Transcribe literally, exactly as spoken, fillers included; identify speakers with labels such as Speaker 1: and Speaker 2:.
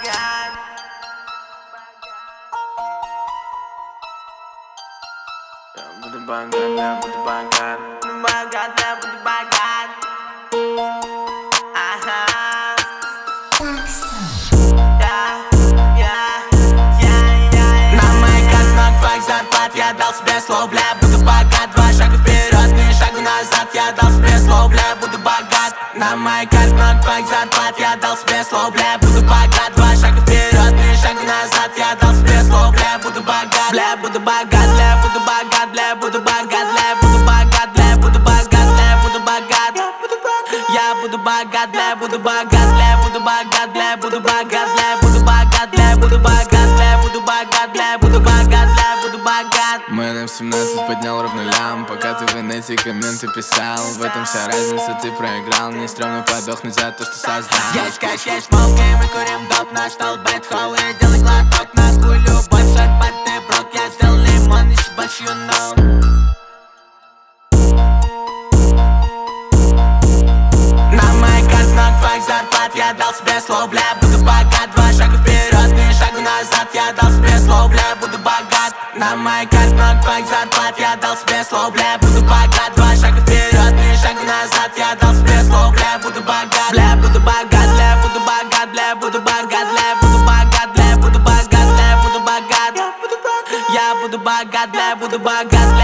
Speaker 1: богат. Я буду богат, я буду богат. Буду богат, я буду богат. Ага. На моих картах твоих зарплат я дал себе слово, бля, буду богат. Два шага вперед, ни шагу назад, я дал себе слово, бля, буду богат. На моих картах твоих зарплат я дал себе слово, бля, буду богат. Два шага вперед, ни шагу назад, я дал себе слово, бля, буду богат. Бля, буду богат, бля, буду богат, бля, буду богат, бля, буду богат, бля, буду богат, бля, буду богат. Я буду богат, бля, буду богат, бля, буду богат, бля, буду богат, бля, буду богат, бля, буду богат, бля, буду богат, бля, буду богат, бля, буду богат.
Speaker 2: Мэн эф семнадцать поднял ровно лям, пока ты в инете комменты писал. В этом вся разница, ты проиграл. Мне стрёмно подохнуть за то, что создал.
Speaker 1: Есть кэш, есть смолки, мы курим доп. Наш толбэт холл и делай глоток. Нахуй любовь, шарпать ты брод. Я сделал лимон, не щебач, you know. Зарплат я дал себе слово, бля, буду богат. Два шага вперед, ни шагу назад, я дал себе слово, бля, буду богат. На моих картах твоих зарплат я дал себе слово, бля, буду богат. Два шага вперед, ни шагу назад, я дал себе слово, бля, буду богат. Бля, буду богат, бля, буду богат, бля, буду богат, бля, буду богат, бля, буду богат, бля, буду богат. Я буду богат, бля, буду богат.